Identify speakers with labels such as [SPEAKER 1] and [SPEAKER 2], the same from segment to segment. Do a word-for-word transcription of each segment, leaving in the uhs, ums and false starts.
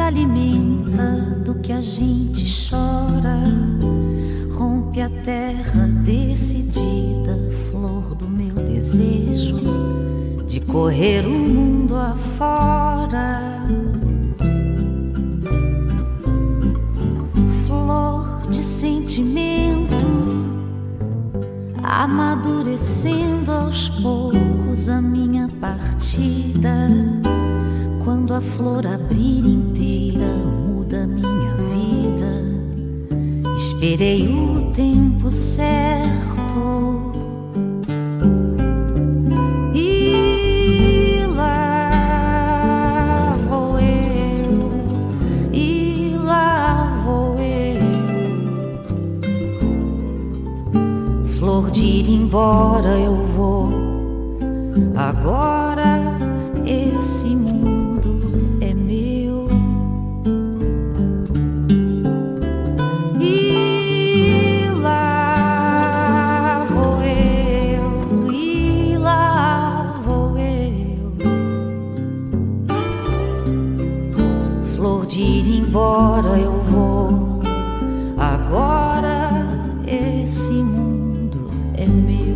[SPEAKER 1] alimenta do que a gente chora, rompe a terra decidida, flor do meu desejo de correr o mundo afora. Flor de sentimento, amadurecendo aos poucos a minha partida. Quando a flor abrir inteira, muda minha vida. Esperei o tempo certo. E lá vou eu, e lá vou eu. Flor de ir embora eu vou. Agora esse mundo é meu. E lá vou eu, e lá vou eu. Flor de ir embora eu vou. Agora esse mundo é meu.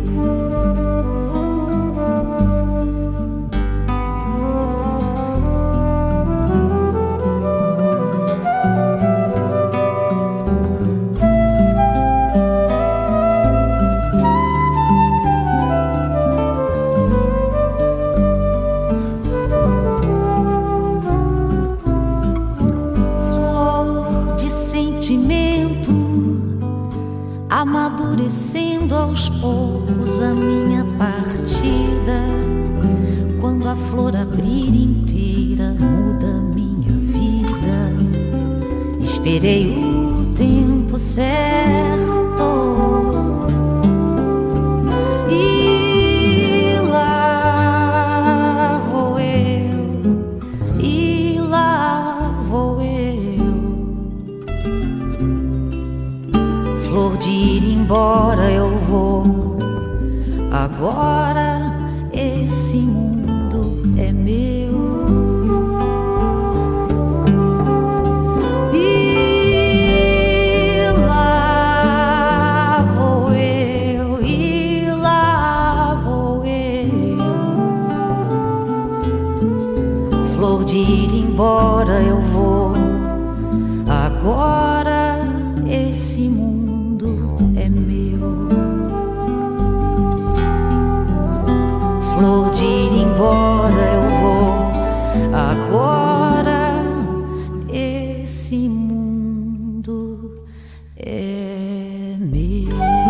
[SPEAKER 1] Amadurecendo aos poucos a minha partida. Quando a flor abrir inteira, muda minha vida. Esperei o tempo certo. E lá vou eu, e lá vou eu. Flor de ir embora eu vou. Agora esse mundo é meu. E lá vou eu, e lá vou eu. Flor de ir embora eu vou. Agora esse mundo é meu. Flor de ir embora eu vou. Agora esse mundo é meu.